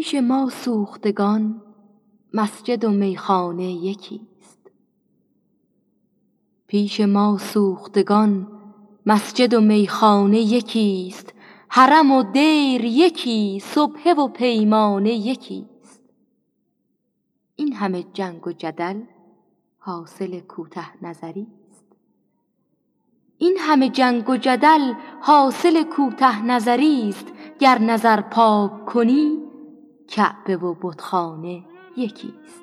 پیش ما سوختگان مسجد و میخانه یکیست. پیش ما سوختگان مسجد و میخانه یکیست. حرم و دیر یکی، سبحه و پیمانه یکیست. این همه جنگ و جدل حاصل کوته نظری است. این همه جنگ و جدل حاصل کوته نظری است. گر نظر پاک کنی کعبه و بتخانه یکیست.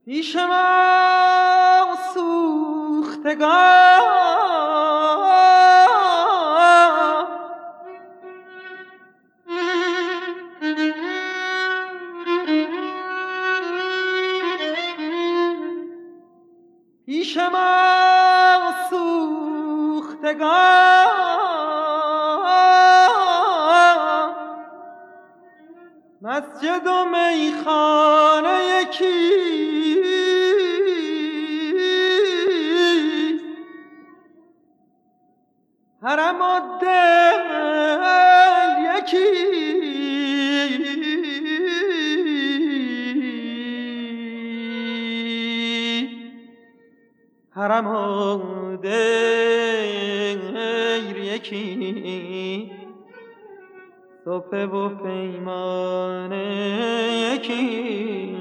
پیش ما سوختگان پیش ما سوختگان مسجد و میخانه یکی حرم و دل یکی حرم و دیر یکی صبح و پیمانه یکی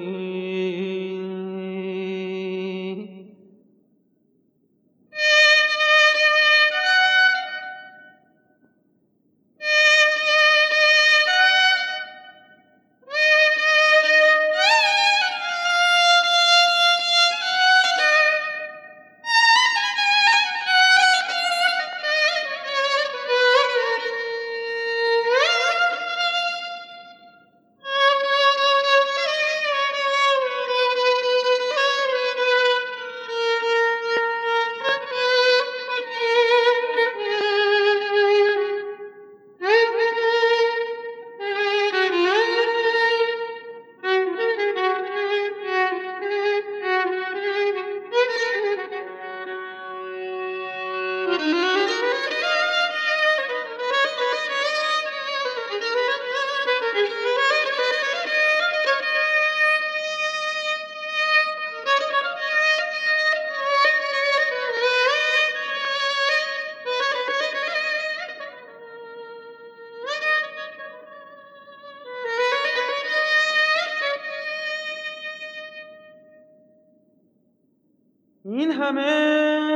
این همه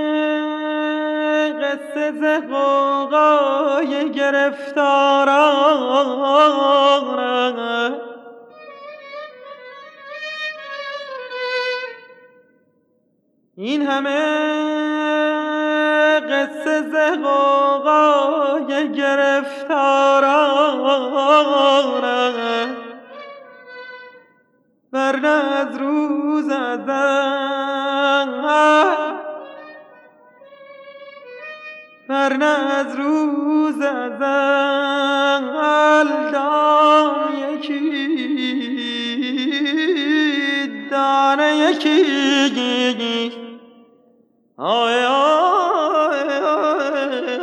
قصه ز غوغای گرفتاران این همه قصه ز غوغای گرفتاران ورنه از روز ازل دام یکی دانه یکی آی آی آی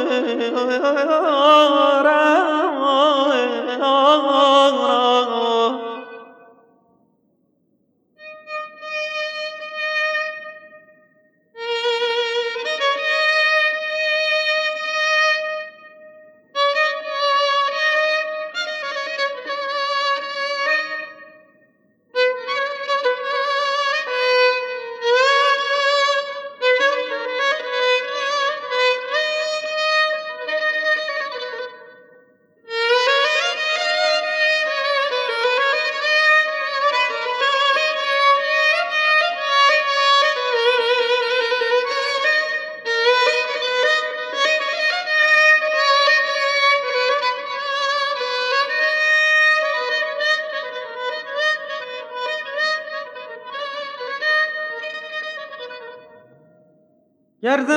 گر ز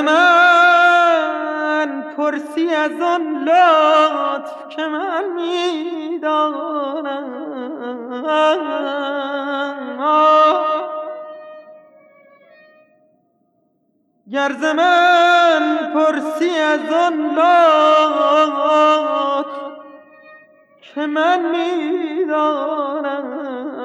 من پرسی از آن لطف که من می‌دانم گر ز من پرسی از آن لطف که من می‌دانم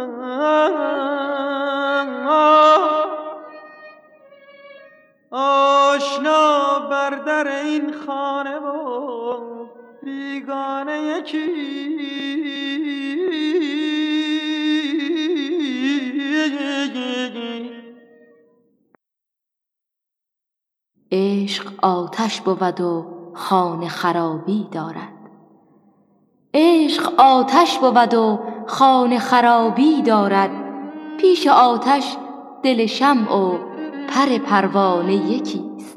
آشنا بر در این خانه و بیگانه یکی عشق آتش بود و خانه خرابی دارد. عشق آتش بود و خانه خرابی دارد. پیش آتش دل شمع و پر پروانه یکیست.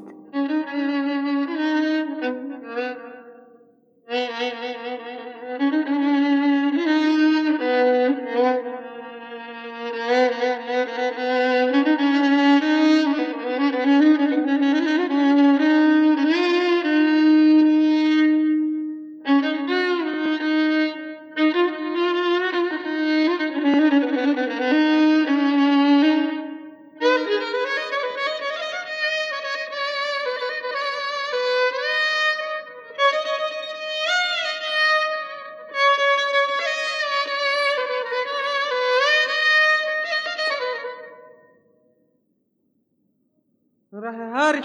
ره هر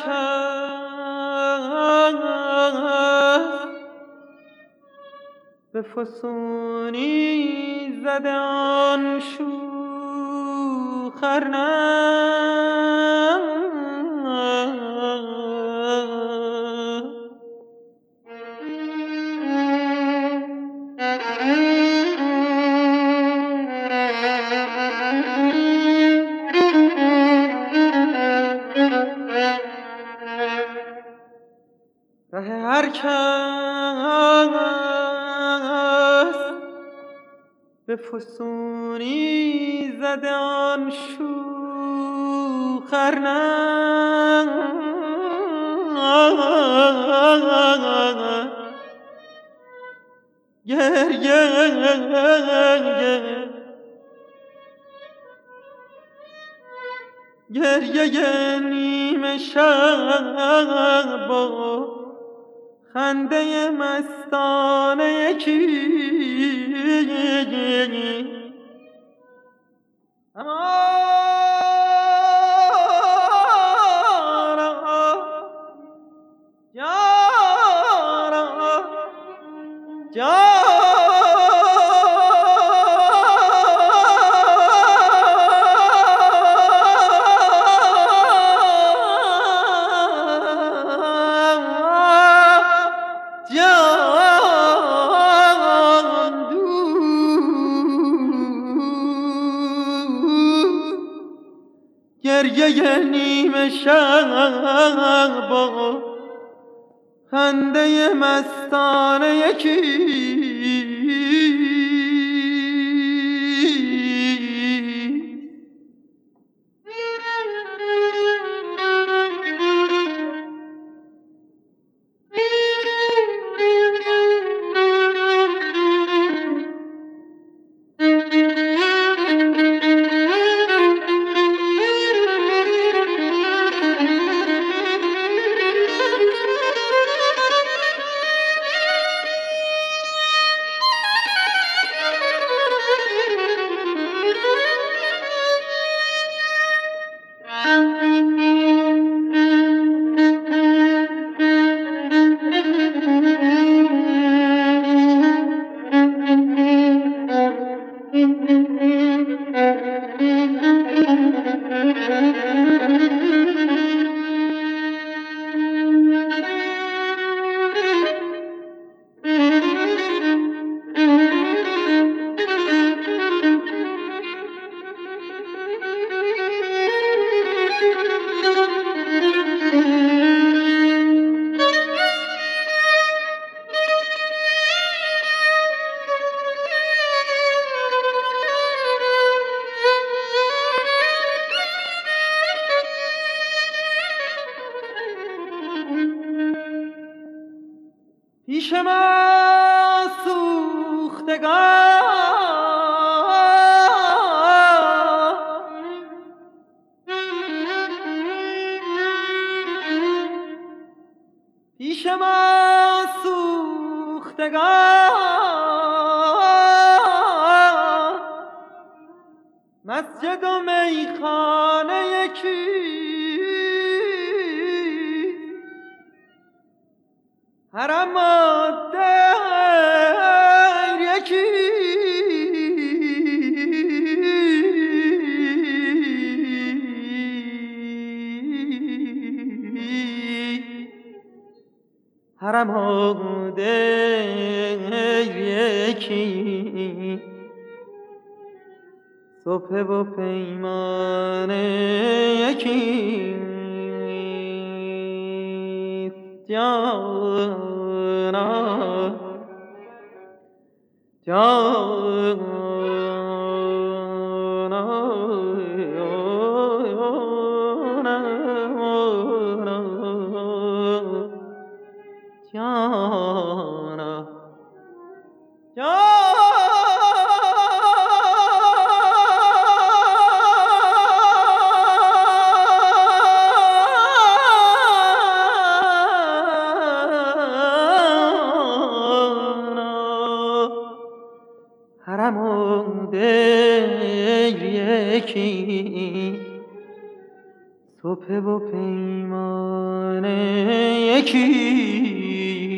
کس به فسونی زده آن شوخر ره هر کس به فسونی زده آن شوخر گریه نیمه شب با خنده مستانه یکی گریه نیمه شب با خنده مستانه یکی پیش ما سوختگان پیش ما سوختگان مسجد و میخانه یکی حرم و دیر یکی حرم و دیر یکی صبح و پیمان یکیست جانا جانا جانا حرم و دیر یکی صبح و پیمان یکی